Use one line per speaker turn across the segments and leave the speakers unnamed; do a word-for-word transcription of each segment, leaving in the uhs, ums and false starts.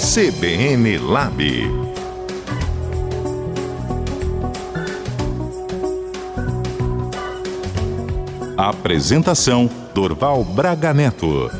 C B N Lab. Apresentação: Dorval Braga Neto.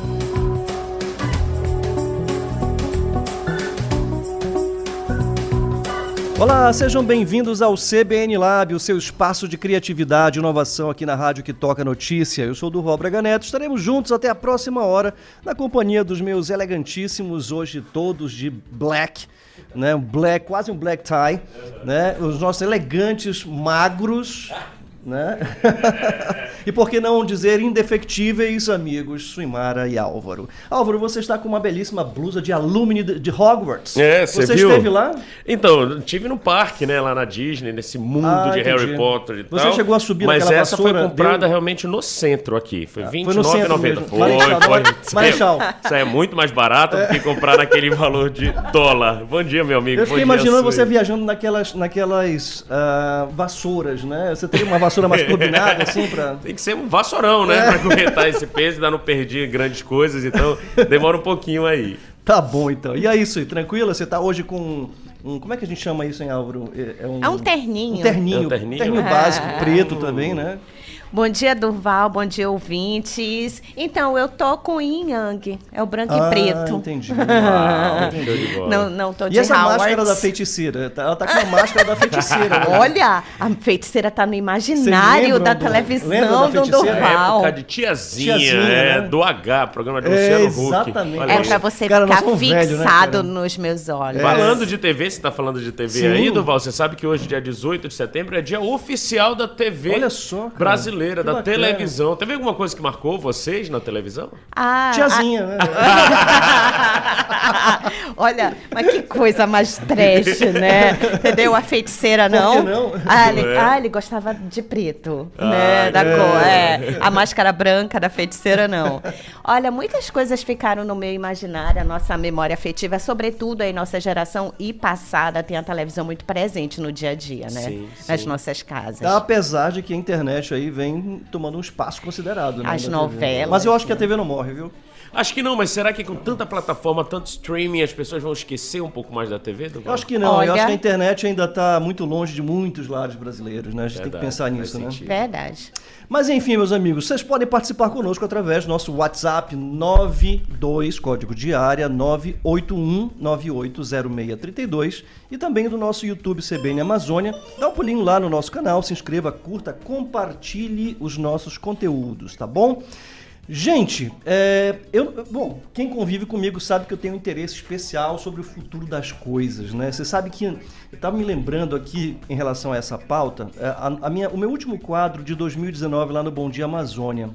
Olá, sejam bem-vindos ao C B N Lab, o seu espaço de criatividade e inovação aqui na rádio que toca notícia. Eu sou o Dorval Braga Neto, estaremos juntos até a próxima hora, na companhia dos meus elegantíssimos, hoje todos de black, né? Black, quase um black tie, né? Os nossos elegantes magros, né? E por que não dizer indefectíveis amigos Suimara e Álvaro. Álvaro, você está com uma belíssima blusa de alumni de Hogwarts.
É, você
Você
viu?
esteve lá?
Então, eu estive no parque, né, lá na Disney, nesse mundo
Ah,
de
entendi.
Harry Potter e
Você
tal.
chegou a subir
Mas
naquela
essa
vassoura,
foi comprada
deu-
realmente no centro aqui. Foi
Foi
vinte e
no
nove reais e
centro
noventa
mesmo.
Foi,
Marechal,
foi.
não, Marechal.
Isso aí é muito mais barato do que comprar naquele valor de dólar. Bom dia, meu amigo.
Eu fiquei
Bom dia,
imaginando
Sui.
você viajando naquelas, naquelas ah, vassouras, né? Você teria uma vassoura mais turbinada, assim, pra...
Tem que ser um vassourão, né?
É.
Pra aguentar esse peso, ainda não perdi grandes coisas, então demora um pouquinho aí.
Tá bom, então. E é isso aí, tranquila? Você tá hoje com um... Como é que a gente chama isso, hein, Álvaro? É, um,
É um terninho.
Um terninho.
É um terninho?
terninho
É.
básico, preto também, né?
Bom dia, Durval. Bom dia, ouvintes. Então, eu tô com yin yang. É o branco
Ah,
e preto.
entendi.
Uau, show de bola.
Não, não tô de
E essa
Hogwarts.
máscara da feiticeira? Ela tá com a máscara da feiticeira. né?
Olha, a feiticeira tá no
Vocês
imaginário
lembram
da
do- lembra da
televisão do
feiticeira?
Durval.
Época de tiazinha,
Tiazinha,
é,
né?
do H, programa de
É,
Luciano Huck.
exatamente.
Olha
É
aí.
pra você
Cara, nós
ficar
somos velho, né,
fixado
cara?
nos meus olhos.
Falando de T V, você tá falando de T V
Sim.
aí, Durval, você sabe que hoje, dia dezoito de setembro, é dia oficial da T V
Olha só, cara.
brasileira,
Que
da
bacana.
televisão. Teve alguma coisa que marcou vocês na televisão?
Ah,
Tiazinha, né?
Olha, mas que coisa mais trash, né? Entendeu? A feiticeira
Por
não.
que não?
Ah, ele,
É.
ah, ele gostava de preto, né? Da
é.
cor, é. A máscara branca da feiticeira não. Olha, muitas coisas ficaram no meu imaginário, a nossa memória afetiva, sobretudo aí nossa geração e passada tem a televisão muito presente no dia a dia, né?
Sim,
Nas
sim.
nossas casas.
Tá, apesar de que a internet aí vem tomando um espaço considerado. Né,
As
da T V.
novelas,
Mas eu acho que a
né?
T V não morre, viu?
Acho que não, mas será que com tanta plataforma, tanto streaming, as pessoas vão esquecer um pouco mais da T V, Durval?
Eu acho que não.
Olha-
Eu acho que a internet ainda está muito longe de muitos lares brasileiros, né? A gente tem que
Verdade,
pensar
faz
nisso, né?
sentido.
Verdade.
Mas enfim, meus amigos, vocês podem participar conosco através do nosso WhatsApp nove dois, código de área nove oito um nove oito zero seis três dois e também do nosso YouTube C B N Amazônia. Dá um pulinho lá no nosso canal, se inscreva, curta, compartilhe os nossos conteúdos, tá bom? Gente, é, eu, bom, quem convive comigo sabe que eu tenho um interesse especial sobre o futuro das coisas, né? Você sabe que eu estava me lembrando aqui em relação a essa pauta, é, a, a minha, o meu último quadro de dois mil e dezenove lá no Bom Dia Amazônia,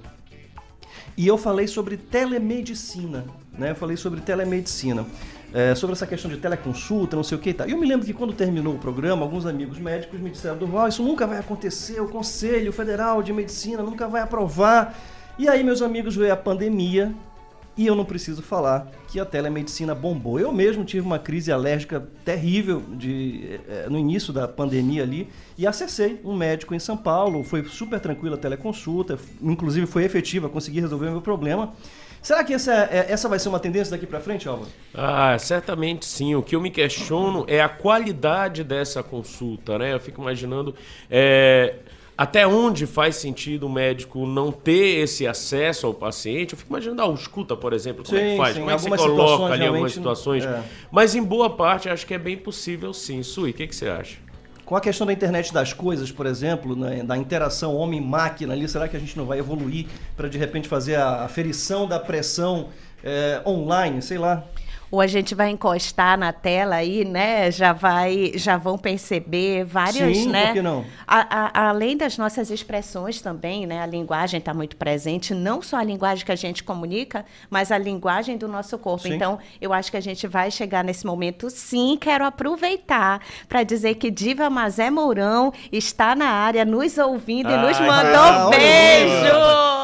e eu falei sobre telemedicina, né? Eu falei sobre telemedicina, é, sobre essa questão de teleconsulta, não sei o que e tal. E eu me lembro que quando terminou o programa, alguns amigos médicos me disseram: Durval, isso nunca vai acontecer, o Conselho Federal de Medicina nunca vai aprovar. E aí, meus amigos, veio a pandemia e eu não preciso falar que a telemedicina bombou. Eu mesmo tive uma crise alérgica terrível de, eh, no início da pandemia ali e acessei um médico em São Paulo, foi super tranquila a teleconsulta, inclusive foi efetiva, consegui resolver o meu problema. Será que essa, é- essa vai ser uma tendência daqui pra frente, Álvaro?
Ah, certamente sim. O que eu me questiono é a qualidade dessa consulta, né? Eu fico imaginando é, até onde faz sentido o médico não ter esse acesso ao paciente. Eu fico imaginando a ausculta, por exemplo, como é
Sim,
que faz?
sim.
Como é que você
Algumas
coloca
situações
ali algumas
realmente,
situações?
é.
Mas em boa parte acho que é bem possível sim. Sui, o que, que você acha?
Com a questão da internet das coisas, por exemplo, né, da interação homem-máquina ali, será que a gente não vai evoluir para de repente fazer a aferição da pressão eh, online, sei lá?
Ou a gente vai encostar na tela aí, né? Já vai, já vão perceber vários,
Sim,
né?
por que não?
A- a- além das nossas expressões também, né? A linguagem está muito presente, não só a linguagem que a gente comunica, mas a linguagem do nosso corpo.
Sim.
Então, eu acho que a gente vai chegar nesse momento, sim. Quero aproveitar para dizer que Diva Mazé Mourão está na área, nos ouvindo e nos
Ai,
mandou
ah,
um
olha aí,
beijo!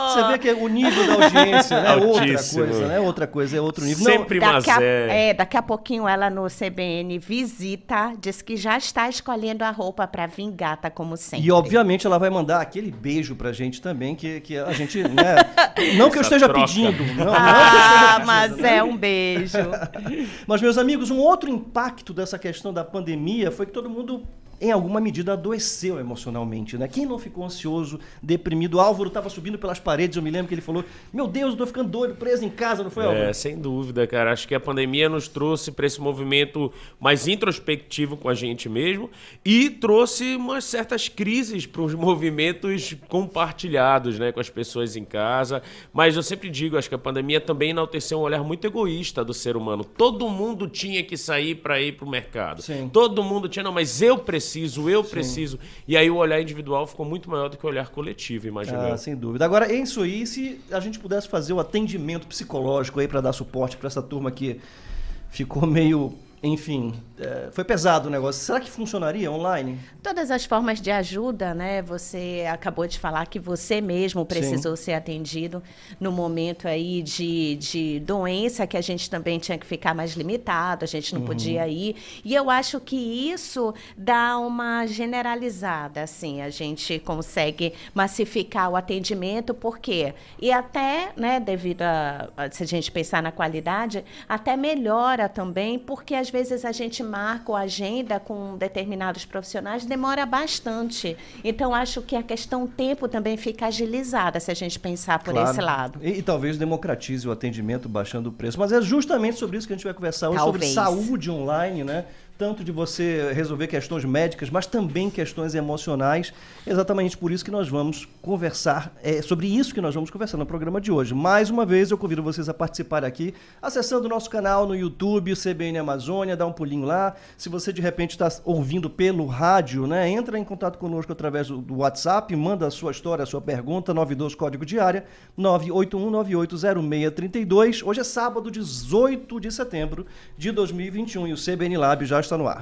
Você vê que o nível da audiência né, é outra
Altíssimo.
coisa, né? Outra coisa, é outro nível.
Sempre
Não,
mas
Daqui a,
é.
é, daqui a pouquinho ela no C B N visita, diz que já está escolhendo a roupa para vir gata, como sempre.
e obviamente ela vai mandar aquele beijo pra gente também, que, que a gente, né? Não que eu
Essa
esteja
troca.
pedindo. Não, não
Ah,
que eu esteja
mas
pedindo, né?
é um beijo.
Mas, meus amigos, um outro impacto dessa questão da pandemia foi que todo mundo, em alguma medida, adoeceu emocionalmente, né? Quem não ficou ansioso, deprimido? O Álvaro estava subindo pelas paredes, eu me lembro que ele falou, meu Deus, eu tô ficando doido, preso em casa, não foi, Álvaro?
É, sem dúvida, cara. Acho que a pandemia nos trouxe para esse movimento mais introspectivo com a gente mesmo e trouxe umas certas crises para os movimentos compartilhados, né, com as pessoas em casa. Mas eu sempre digo, acho que a pandemia também enalteceu um olhar muito egoísta do ser humano. Todo mundo tinha que sair para ir para o mercado.
Sim.
Todo mundo tinha, não, mas eu preciso, eu preciso. E aí o olhar individual ficou muito maior do que o olhar coletivo, imagina eu.
Ah, sem dúvida. Agora, em Suí, se a gente pudesse fazer o atendimento psicológico aí para dar suporte para essa turma que ficou meio, enfim, é, foi pesado o negócio. Será que funcionaria online?
Todas as formas de ajuda, né? Você acabou de falar que você mesmo precisou Sim. ser atendido no momento aí de, de doença, que a gente também tinha que ficar mais limitado, a gente não uhum. podia ir. E eu acho que isso dá uma generalizada, assim, a gente consegue massificar o atendimento, por quê? E até, né, devido a, a, se a gente pensar na qualidade, até melhora também, porque às vezes a gente marca a agenda com determinados profissionais, demora bastante. Então, acho que a questão tempo também fica agilizada, se a gente pensar por
Claro.
esse lado.
E, e talvez democratize o atendimento, baixando o preço. Mas é justamente sobre isso que a gente vai conversar hoje,
Talvez.
sobre saúde online, né? Tanto de você resolver questões médicas, mas também questões emocionais. Exatamente por isso que nós vamos conversar, é sobre isso que nós vamos conversar no programa de hoje. Mais uma vez, eu convido vocês a participar aqui, acessando o nosso canal no YouTube, C B N Amazônia, dá um pulinho lá. Se você, de repente, está ouvindo pelo rádio, né, entra em contato conosco através do, do WhatsApp, manda a sua história, a sua pergunta, nove dois código de área, nove oito um nove oito zero seis três dois. Hoje é sábado, dezoito de setembro de dois mil e vinte e um, e o C B N Lab já está no ar.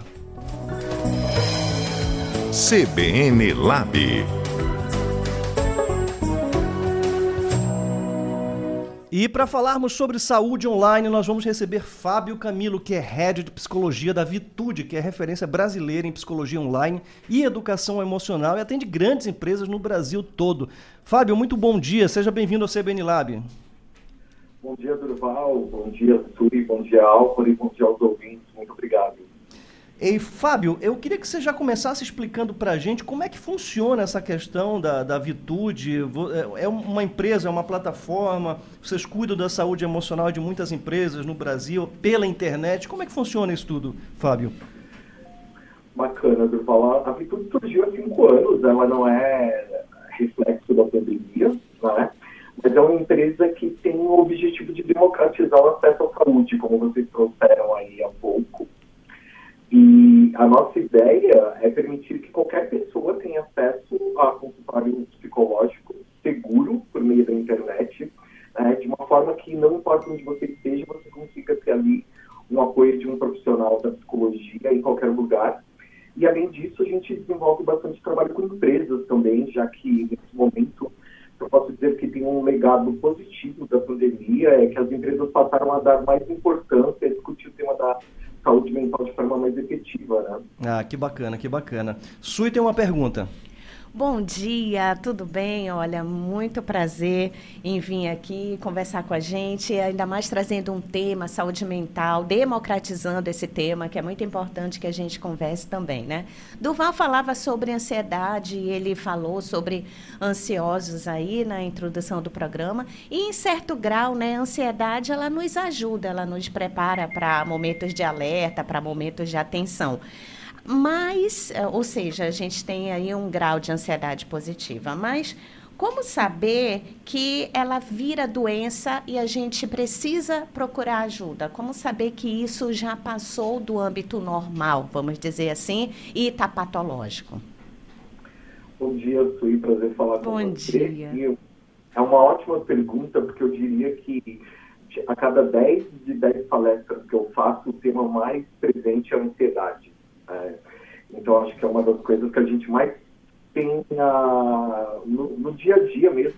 C B N Lab.
E para falarmos sobre saúde online, nós vamos receber Fábio Camilo, que é Head de Psicologia da Vitude, que é referência brasileira em psicologia online e educação emocional e atende grandes empresas no Brasil todo. Fábio, muito bom dia, seja bem-vindo ao C B N Lab.
Bom dia, Durval, bom dia, Suri, bom dia, Álvaro, e bom dia aos ouvintes, muito obrigado.
E, Fábio, eu queria que você já começasse explicando para a gente como é que funciona essa questão da, da Vitude. É uma empresa, é uma plataforma, vocês cuidam da saúde emocional de muitas empresas no Brasil, pela internet. Como é que funciona isso tudo, Fábio?
Bacana, Durval. A Vitude surgiu há cinco anos, ela não é reflexo da pandemia, né? Mas é uma empresa que tem o objetivo de democratizar o acesso à saúde, como vocês trouxeram aí há pouco. E a nossa ideia é permitir que qualquer pessoa tenha acesso a consultório psicológico seguro por meio da internet, né, de uma forma que não importa onde você esteja, você consiga ter ali um apoio de um profissional da psicologia em qualquer lugar. E além disso, a gente desenvolve bastante trabalho com empresas também, já que nesse momento eu posso dizer que tem um legado positivo da pandemia, é que as empresas passaram a dar mais importância a discutir o tema da saúde mental de forma mais efetiva, né?
Ah, que bacana, que bacana. Sui tem uma pergunta.
Bom dia, tudo bem? Olha, muito prazer em vir aqui conversar com a gente, ainda mais trazendo um tema, saúde mental, democratizando esse tema, que é muito importante que a gente converse também, né? Durval falava sobre ansiedade, ele falou sobre ansiosos aí na introdução do programa, e em certo grau, né, a ansiedade, ela nos ajuda, ela nos prepara para momentos de alerta, para momentos de atenção. Mas, ou seja, a gente tem aí um grau de ansiedade positiva, mas como saber que ela vira doença e a gente precisa procurar ajuda? Como saber que isso já passou do âmbito normal, vamos dizer assim, e está patológico?
Bom dia, Sui, prazer falar com
Bom
você.
Bom dia.
E é uma ótima pergunta, porque eu diria que a cada dez de dez palestras que eu faço, o tema mais presente é a ansiedade. É, então, acho que é uma das coisas que a gente mais tem uh, no, no dia a dia mesmo,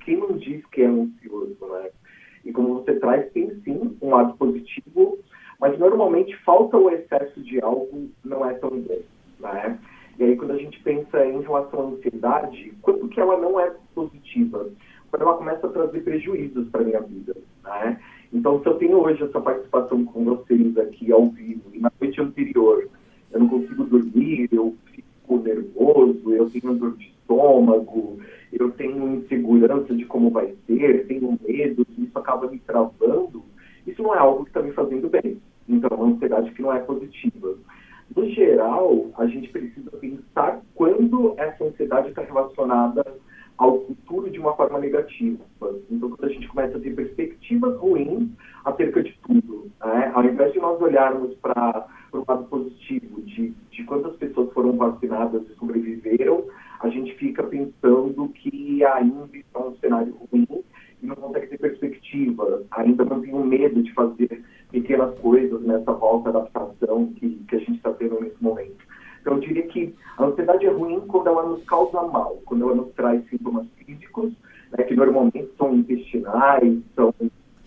quem não diz que é ansioso, né? E como você traz, tem sim um lado positivo, mas normalmente falta o excesso de algo, não é tão bom, né? E aí quando a gente pensa em relação à ansiedade, quanto que ela não é positiva? Quando ela começa a trazer prejuízos para a minha vida, né? Então, se eu tenho hoje essa participação com vocês aqui ao vivo, e na noite anterior eu não consigo dormir, eu fico nervoso, eu tenho dor de estômago, eu tenho insegurança de como vai ser, tenho medo, isso acaba me travando, isso não é algo que está me fazendo bem. Então, é uma ansiedade que não é positiva. No geral, a gente precisa pensar quando essa ansiedade está relacionada ao futuro de uma forma negativa. Então, quando a gente começa a ter perspectivas ruins acerca de tudo, né? Ao invés de nós olharmos para o lado positivo de, de quantas pessoas foram vacinadas e sobreviveram, a gente fica pensando que ainda está um cenário ruim e não consegue ter perspectiva, ainda não tenho medo de fazer pequenas coisas nessa volta à adaptação que, que a gente está tendo nesse momento. Então, eu diria que a ansiedade é ruim quando ela nos causa mal, quando ela nos traz sintomas físicos, né, que normalmente são intestinais, são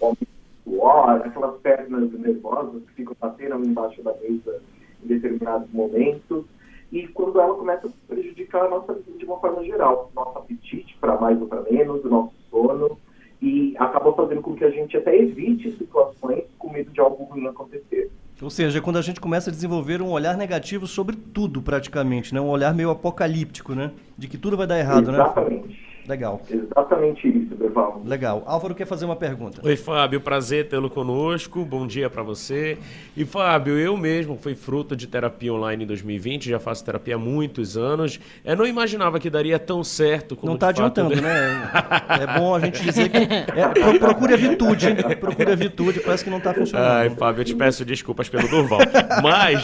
suor, aquelas pernas nervosas que ficam batendo embaixo da mesa em determinados momentos, e quando ela começa a prejudicar a nossa vida de uma forma geral, nosso apetite para mais ou para menos, o nosso sono, e acaba fazendo com que a gente até evite situações com medo de algo ruim acontecer.
Ou seja, quando a gente começa a desenvolver um olhar negativo sobre tudo, praticamente, né? Um olhar meio apocalíptico, né? De que tudo vai dar errado,
Exatamente.
né? Exatamente. Legal.
Exatamente isso, Berval.
Legal. Álvaro quer fazer uma pergunta.
Oi, Fábio. Prazer tê-lo conosco. Bom dia para você. E, Fábio, eu mesmo fui fruto de terapia online em dois mil e vinte. Já faço terapia há muitos anos. Eu não imaginava que daria tão certo como
Não está adiantando,
de...
né? É bom a gente dizer que... É, pro, procure a virtude. Procure a virtude. Parece que não está funcionando.
Ai, Fábio, eu te peço desculpas pelo Durval. Mas...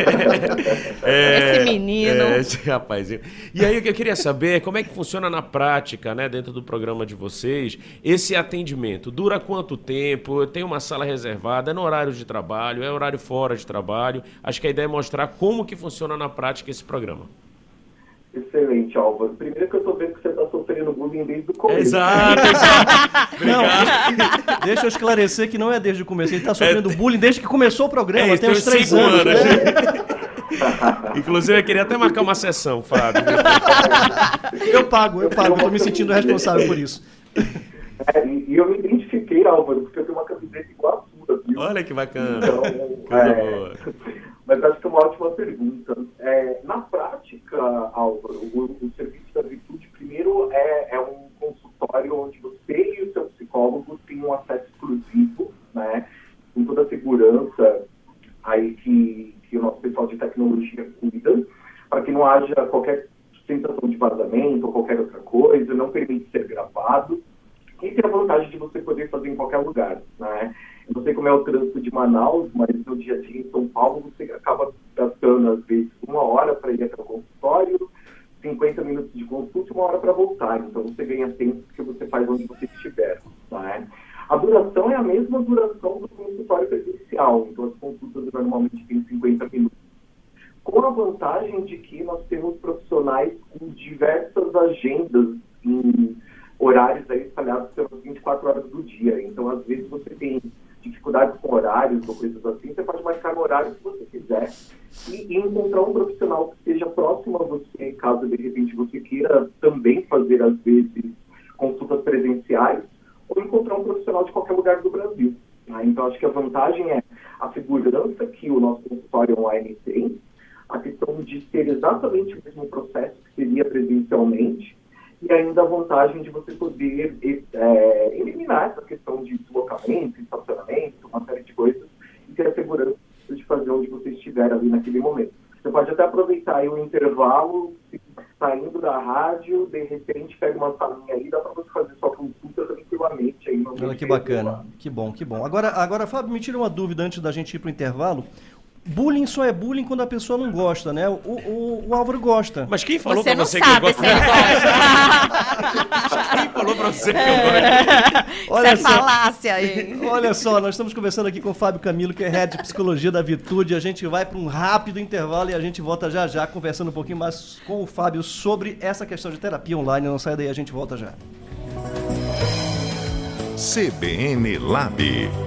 é, esse menino...
É, esse rapazinho. E aí, o que eu queria saber é como é que funciona na prática, né, dentro do programa de vocês, esse atendimento. Dura quanto tempo? Tem uma sala reservada? É no horário de trabalho? É horário fora de trabalho? Acho que a ideia é mostrar como que funciona na prática esse programa.
Excelente, Álvaro. Primeiro que eu tô vendo que você tá sofrendo bullying desde o começo.
Exato, exato.
Não, deixa eu esclarecer que não é desde o começo. Ele tá sofrendo é, bullying desde que começou o programa,
é,
tem uns três anos. anos
né? Inclusive, eu queria até marcar uma sessão, Fábio.
Eu pago, eu pago. Eu tô me sentindo responsável por isso.
É, e, e eu me identifiquei, Álvaro, porque eu tenho uma camiseta igual a sua, viu?
Olha que bacana.
Então,
Coisa
é,
boa.
Mas acho que é uma ótima pergunta. É, na prática, Álvaro, o, o Serviço da Virtude, primeiro, é, é um consultório onde você e o seu psicólogo têm um acesso exclusivo, né? Com toda a segurança aí que, que o nosso pessoal de tecnologia cuida, para que não haja qualquer sensação de vazamento ou qualquer outra coisa, não permite ser gravado. E tem a vantagem de você poder fazer em qualquer lugar, né? Eu não sei como é o trânsito de Manaus, mas no dia a dia em São Paulo você acaba gastando, às vezes, uma hora para ir até o consultório, cinquenta minutos de consulta e uma hora para voltar. Então você ganha tempo que você faz onde você estiver, né? A duração é a mesma duração do consultório presencial, então as consultas normalmente têm cinquenta minutos. Com a vantagem de que nós temos profissionais com diversas agendas em horários aí espalhados pelas vinte e quatro horas do dia. Então, às vezes, você tem dificuldades com horários ou coisas assim, você pode marcar no horário que você quiser e, e encontrar um profissional que esteja próximo a você, caso, de repente, você queira também fazer, às vezes, consultas presenciais, ou encontrar um profissional de qualquer lugar do Brasil. Né? Então, acho que a vantagem é a segurança que o nosso consultório online tem, a questão de ser exatamente o mesmo processo que seria presencialmente, e ainda a vantagem de você poder é, eliminar essa questão de deslocamento, estacionamento, uma série de coisas, e ter a segurança de fazer onde você estiver ali naquele momento. Você pode até aproveitar aí o intervalo, saindo da rádio, de repente pega uma salinha aí, dá para você fazer sua consulta tranquilamente. Aí no
Olha que bacana, que bom, que bom. Agora, agora, Fábio, me tira uma dúvida antes da gente ir para o intervalo. Bullying só é bullying quando a pessoa não gosta, né? O, o, o Álvaro gosta.
Mas quem falou
você
pra você
que eu gosto?
Se ele gosta? Quem falou pra você que eu gosto?
Olha
Isso é falácia aí.
Olha só, nós estamos conversando aqui com o Fábio Camilo, que é Head de Psicologia da Virtude. A gente vai para um rápido intervalo e a gente volta já já, conversando um pouquinho mais com o Fábio sobre essa questão de terapia online. Não sai daí, a gente volta já.
C B N Lab.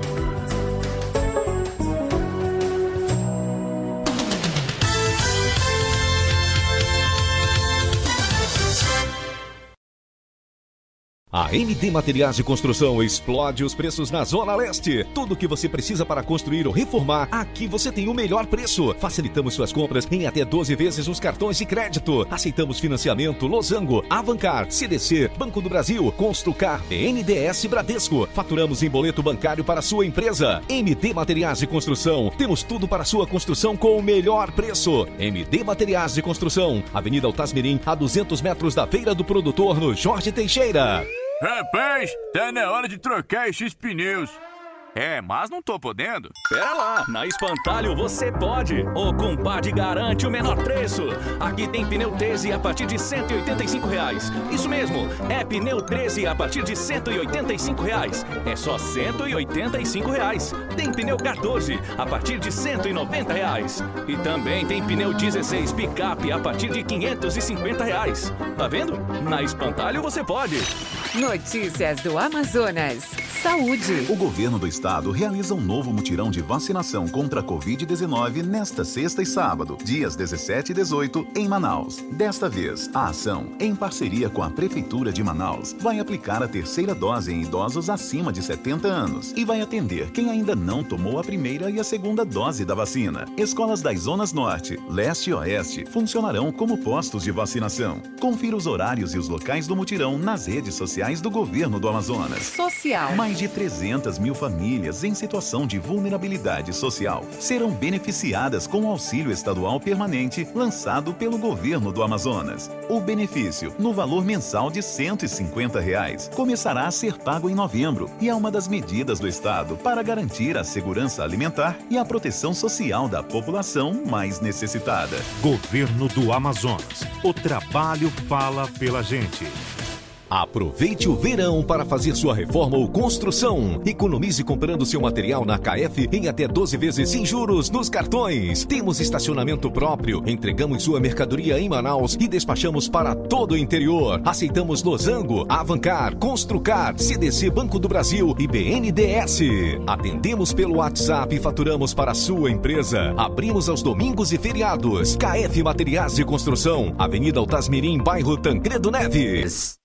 A M D Materiais de Construção explode os preços na Zona Leste. Tudo o que você precisa para construir ou reformar, aqui você tem o melhor preço. Facilitamos suas compras em até doze vezes nos cartões de crédito. Aceitamos financiamento Losango, Avancar, C D C, Banco do Brasil, Construcar, B N D E S Bradesco. Faturamos em boleto bancário para sua empresa. M D Materiais de Construção. Temos tudo para sua construção com o melhor preço. M D Materiais de Construção. Avenida Altasmirim, a duzentos metros da Feira do Produtor, no Jorge Teixeira.
Rapaz, tá na hora de trocar esses pneus. É, mas não tô podendo.
Pera lá, na Espantalho você pode. O compadre garante o menor preço. Aqui tem pneu treze a partir de cento e oitenta e cinco reais. Isso mesmo, é pneu treze a partir de cento e oitenta e cinco reais. É só cento e oitenta e cinco reais. Tem pneu quatorze a partir de cento e noventa reais. E também tem pneu dezesseis picape a partir de quinhentos e cinquenta reais. Tá vendo? Na Espantalho você pode.
Notícias do Amazonas. Saúde.
O governo do estado realiza um novo mutirão de vacinação contra a covid dezenove nesta sexta e sábado, dias dezessete e dezoito, em Manaus. Desta vez, a ação, em parceria com a Prefeitura de Manaus, vai aplicar a terceira dose em idosos acima de setenta anos e vai atender quem ainda não tomou a primeira e a segunda dose da vacina. Escolas das zonas norte, leste e oeste funcionarão como postos de vacinação. Confira os horários e os locais do mutirão nas redes sociais do governo do Amazonas.
Social.
Mais de trezentas mil famílias em situação de vulnerabilidade social serão beneficiadas com o auxílio estadual permanente lançado pelo governo do Amazonas. O benefício, no valor mensal de cento e cinquenta reais, começará a ser pago em novembro e é uma das medidas do estado para garantir a segurança alimentar e a proteção social da população mais necessitada.
Governo do Amazonas. O trabalho fala pela gente.
Aproveite o verão para fazer sua reforma ou construção. Economize comprando seu material na K F em até doze vezes sem juros nos cartões. Temos estacionamento próprio, entregamos sua mercadoria em Manaus e despachamos para todo o interior. Aceitamos Losango, Avancar, Construcar, C D C Banco do Brasil e B N D E S. Atendemos pelo WhatsApp e faturamos para a sua empresa. Abrimos aos domingos e feriados. K F Materiais de Construção, Avenida Altasmirim, bairro Tancredo Neves.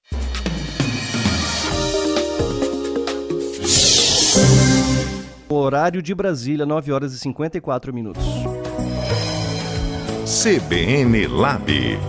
Horário de Brasília, nove horas e cinquenta e quatro minutos.
C B N Lab.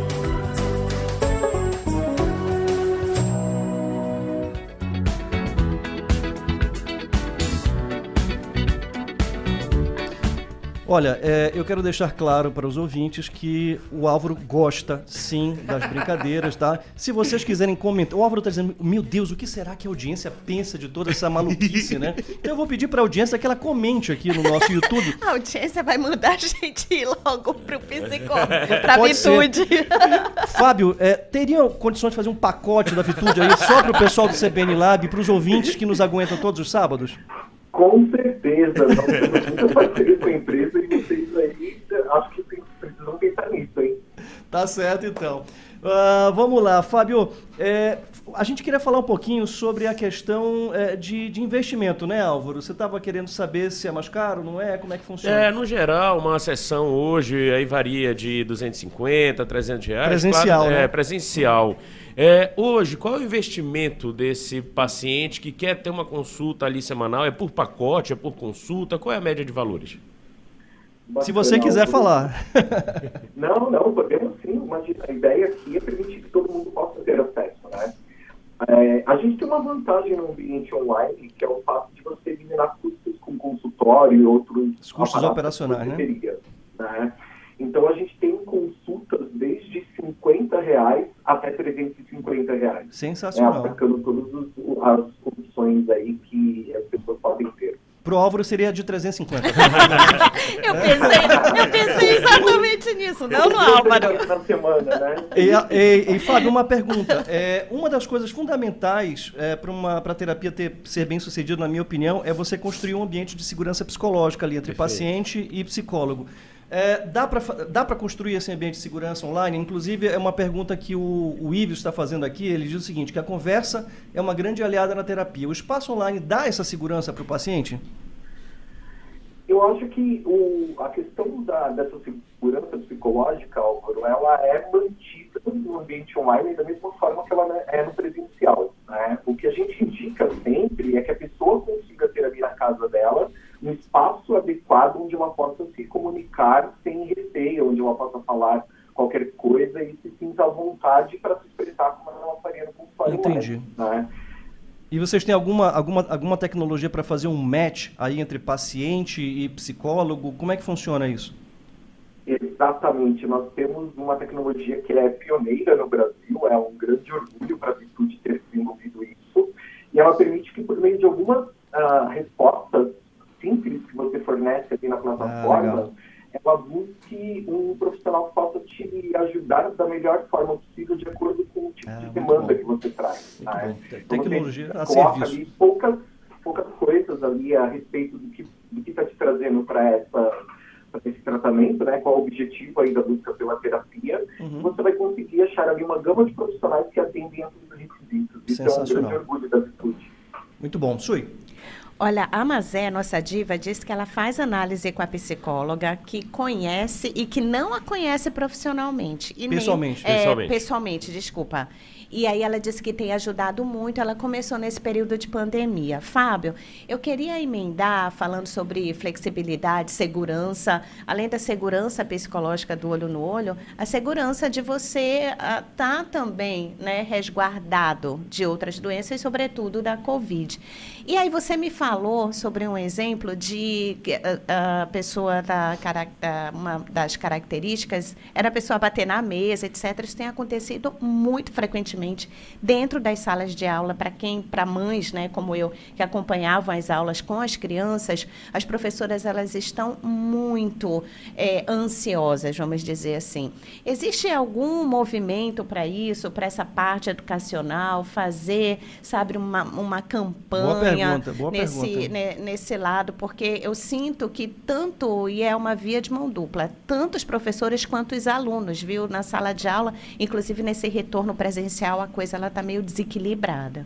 Olha, é, eu quero deixar claro para os ouvintes que o Álvaro gosta, sim, das brincadeiras, tá? Se vocês quiserem comentar... O Álvaro está dizendo, meu Deus, o que será que a audiência pensa de toda essa maluquice, né? Então eu vou pedir para a audiência que ela comente aqui no nosso YouTube.
A audiência vai mandar a gente ir logo pro psicólogo, pra Vitude.
Fábio, é, teriam condições de fazer um pacote da Vitude aí só para o pessoal do C B N Lab, para os ouvintes que nos aguentam todos os sábados?
Com certeza, nós temos muita parceria com a empresa e vocês aí, acho que precisam pensar nisso, hein?
Tá certo, então. Uh, vamos lá, Fábio, é, a gente queria falar um pouquinho sobre a questão é, de, de investimento, né, Álvaro? Você estava querendo saber se é mais caro, não é? Como é que funciona?
É, no geral, uma sessão hoje aí varia de duzentos e cinquenta, trezentos reais.
Presencial,
claro,
né?
É, presencial. É, hoje, qual é o investimento desse paciente que quer ter uma consulta ali semanal? É por pacote, é por consulta? Qual é a média de valores?
Se você quiser falar.
Não, não, podemos sim. Imagina, a ideia aqui é permitir que todo mundo possa ter acesso, né? É, a gente tem uma vantagem no ambiente online, que é o fato de você eliminar custos com consultório e outros...
Os custos operacionais, né?
né? Então, a gente tem consultas desde cinquenta reais até trezentos e cinquenta reais.
Sensacional.
É, aplicando todas as opções aí que as pessoas podem ter.
Pro Álvaro seria de trezentos e cinquenta.
eu, pensei, eu pensei exatamente nisso, não no Álvaro.
Na semana, né?
E, e, e Fábio, uma pergunta. É, uma das coisas fundamentais é, para a terapia ter, ser bem sucedida, na minha opinião, é você construir um ambiente de segurança psicológica ali entre Perfeito. paciente e psicólogo. É, dá para dá para construir esse ambiente de segurança online? Inclusive, é uma pergunta que o, o Ives está fazendo aqui. Ele diz o seguinte, que a conversa é uma grande aliada na terapia. O espaço online dá essa segurança para o paciente?
Eu acho que o, a questão da, dessa segurança psicológica, Álvaro, ela é mantida no ambiente online da mesma forma que ela é no presencial, né? O que a gente indica sempre é que a pessoa consiga ter ali na casa dela um espaço adequado onde ela possa se comunicar sem receio, onde ela possa falar qualquer coisa e se sinta à vontade para se expressar como ela faria no consultório.
Entendi.
Online, né?
E vocês têm alguma, alguma, alguma tecnologia para fazer um match aí entre paciente e psicólogo? Como é que funciona isso?
Exatamente. Nós temos uma tecnologia que é pioneira no Brasil, é um grande orgulho para a Virtude ter desenvolvido isso, e ela permite que, por meio de algumas uh, respostas simples que você fornece aqui na plataforma, ah, ela busque um profissional que possa te ajudar da melhor forma possível de acordo com o tipo ah, de demanda que você traz. Né? Então,
tecnologia
você
a
coloca
serviço.
ali poucas, poucas coisas ali a respeito do que do que está te trazendo para essa para esse tratamento, né? Qual o objetivo aí da busca pela terapia. Uhum. Você vai conseguir achar ali uma gama de profissionais que atendem a todos os requisitos. Isso é um grande orgulho da Virtude.
Muito bom. Sui.
Olha, a Mazé, nossa diva, disse que ela faz análise com a psicóloga, que conhece e que não a conhece profissionalmente. E
pessoalmente.
Nem, é,
pessoalmente.
Pessoalmente, desculpa. E aí ela disse que tem ajudado muito, ela começou nesse período de pandemia. Fábio, eu queria emendar falando sobre flexibilidade, segurança, além da segurança psicológica do olho no olho, a segurança de você estar uh, tá também, né, resguardado de outras doenças, sobretudo da Covid. E aí você me falou sobre um exemplo de a, a pessoa, da, uma das características, era a pessoa bater na mesa, etcétera. Isso tem acontecido muito frequentemente dentro das salas de aula, para quem, para mães, né, como eu, que acompanhavam as aulas com as crianças, as professoras, elas estão muito é, ansiosas, vamos dizer assim. Existe algum movimento para isso, para essa parte educacional, fazer, sabe, uma, uma campanha
boa pergunta, boa
nesse,
pergunta.
né, nesse lado, porque eu sinto que tanto, e é uma via de mão dupla, tanto os professores quanto os alunos, viu, na sala de aula, inclusive nesse retorno presencial, a coisa ela está meio desequilibrada.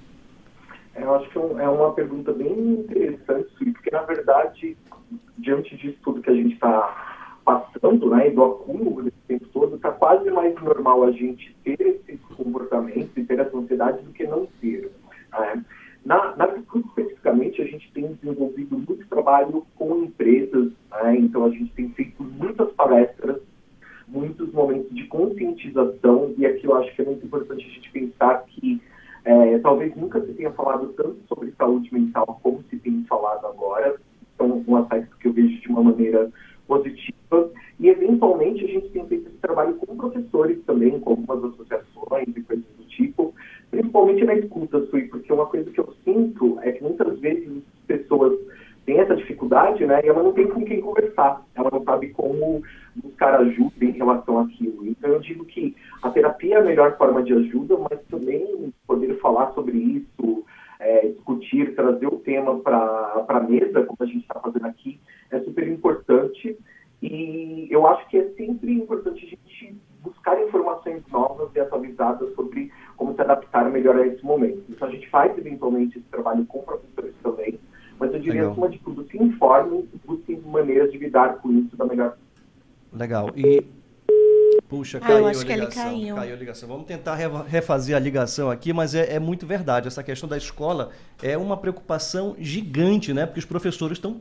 Eu acho que é uma pergunta bem interessante, porque, na verdade, diante disso tudo que a gente está passando, né, e do acúmulo desse tempo todo, está quase mais normal a gente ter esses comportamentos e ter essa ansiedade do que não ter. Né? Na, na Virtude, especificamente, a gente tem desenvolvido muito trabalho com empresas, né? Então a gente tem feito muitas palestras, muitos momentos de conscientização, e aqui eu acho que é muito importante a gente pensar que é, talvez nunca se tenha falado tanto sobre saúde mental como se tem falado agora. Então, um aspecto que eu vejo de uma maneira positiva, e eventualmente a gente tem feito esse trabalho com professores também, com algumas associações e coisas do tipo, principalmente na escuta, Sui, porque uma coisa que eu sinto é que muitas vezes as pessoas têm essa dificuldade, né, e ela não tem com quem conversar, ela não sabe como buscar ajuda em relação àquilo. Então eu digo que a terapia é a melhor forma de ajuda, mas também poder falar sobre isso, é, discutir, trazer o tema para a mesa, como a gente está fazendo aqui, é super importante. E eu acho que é sempre importante a gente buscar informações novas e atualizadas sobre como se adaptar melhor a esse momento. Então a gente faz eventualmente esse trabalho com professores também, mas eu diria,
Legal.
acima de tudo, se informem e busquem maneiras de lidar com isso da melhor forma.
Legal. E puxa,
ah,
caiu
eu acho
a
que ele
ligação.
caiu.
Caiu a ligação. Vamos tentar refazer a ligação aqui, mas é, é muito verdade. Essa questão da escola é uma preocupação gigante, né? Porque os professores estão